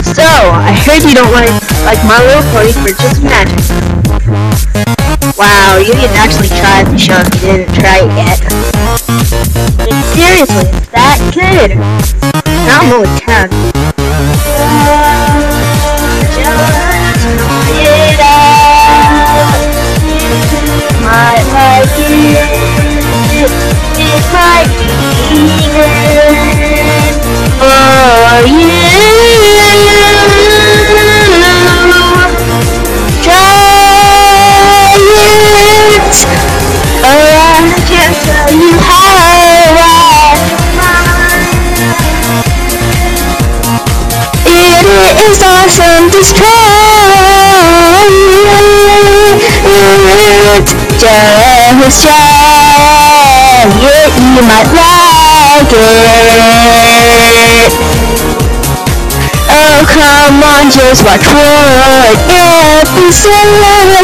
So, I heard you don't like My Little Pony Princess Magic. Wow, you didn't actually try the show if you didn't try it yet. I mean, seriously, it's that good. Now I'm only 10. Might like it might be good for you. Try it, or I can tell you how I it is awesome, just try it. Just try it, you might like it. Oh, come on, just watch one episode.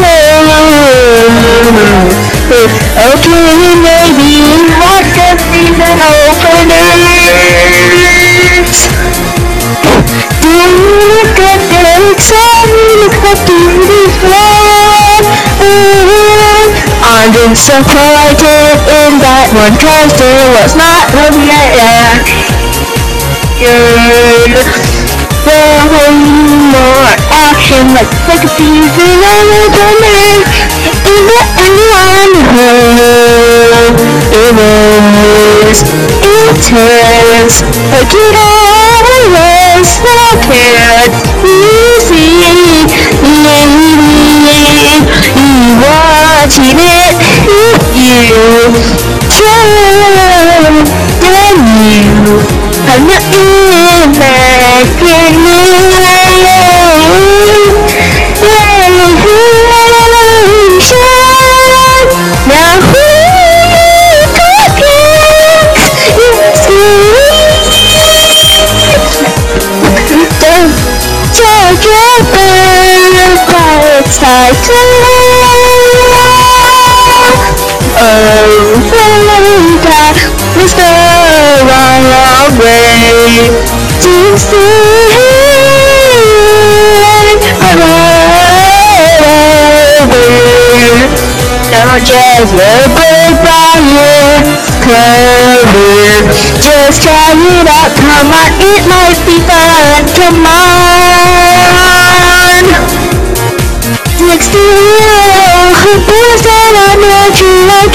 Okay, maybe watch the season openers. Do you look at the excitement of this world? I'm disappointed in that one, cause there was not a reaction. There was more action, like a season of openers. Is there anyone who is intense? Like it always appeared easy. You watching it, if you try, then you have not imagined now who it's time to oh, that was the wrong way to see now just look by your cover. Just try it out, come on, it might be fun, come on. Next to you, who feels that I met you like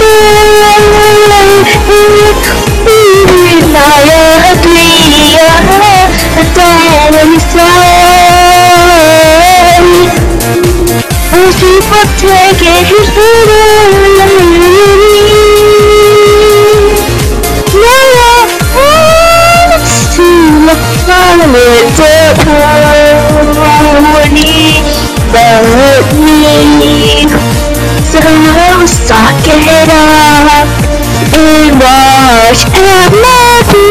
it. Now you're ugly, but then when you say most people take it, who's better? Now wants to follow it up, but me, so suck it up and watch MLB.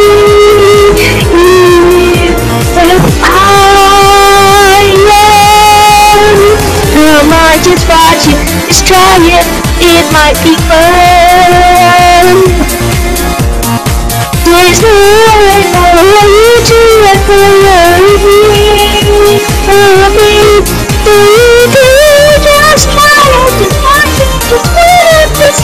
I might just watch it, just try it, it might be fun. There's no way for you to recommend me. Just try it, just watch it, just put it this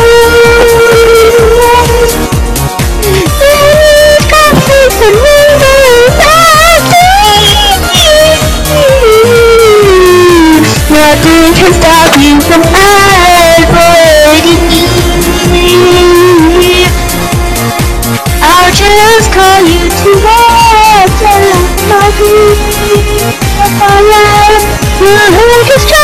nothing can stop you from avoiding me. I'll just call you to watch my dreams. Just